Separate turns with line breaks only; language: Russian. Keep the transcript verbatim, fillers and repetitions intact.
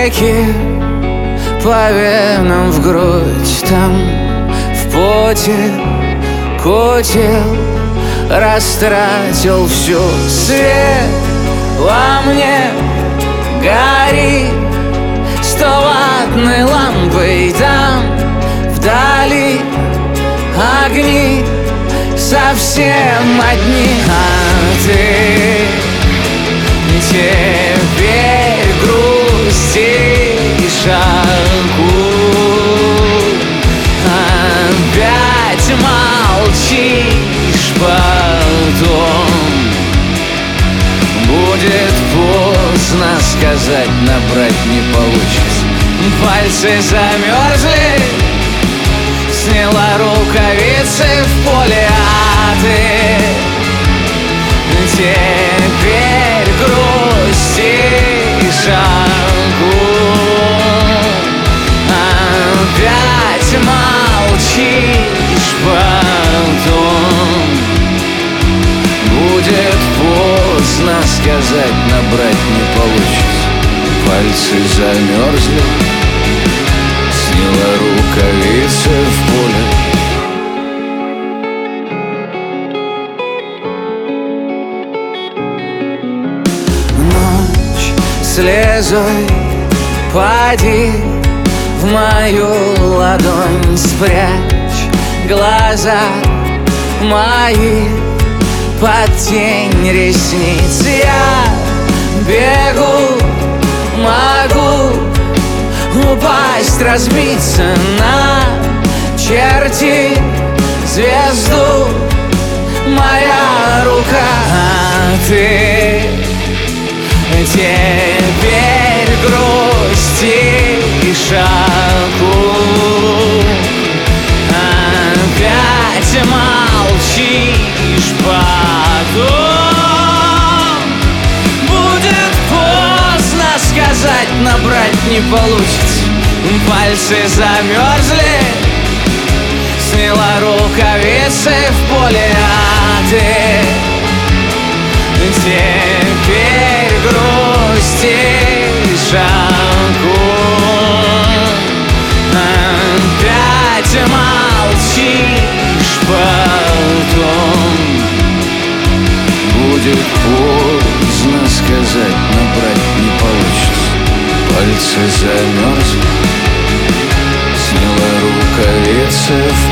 реки по венам в грудь, там в поте котел растратил всю. Свет во мне горит стоваттной лампой, там вдали огни совсем одни. А ты теперь грустишь, опять молчишь, потом будет поздно сказать, набрать не получится. Пальцы замерзли, сняла рукавицы в поле, а ты теперь грустишь, опять молчишь, потом будет поздно сказать, набрать не получится. Пальцы замерзли, сняла рукавицы в поле. Ночь слезой пади в мою ладонь, спрячь глаза мои под тень ресниц. Я бегу, могу упасть, разбиться на черти звезду, моя рука. А ты теперь грустишь, опять молчишь, потом будет поздно сказать, набрать не получится. Пальцы замерзли, сняла рукавицы в поле, а ты теперь грустишь, опять молчишь, потом будет поздно сказать, набрать не получится. Пальцы замерзли, сняла рукавицы в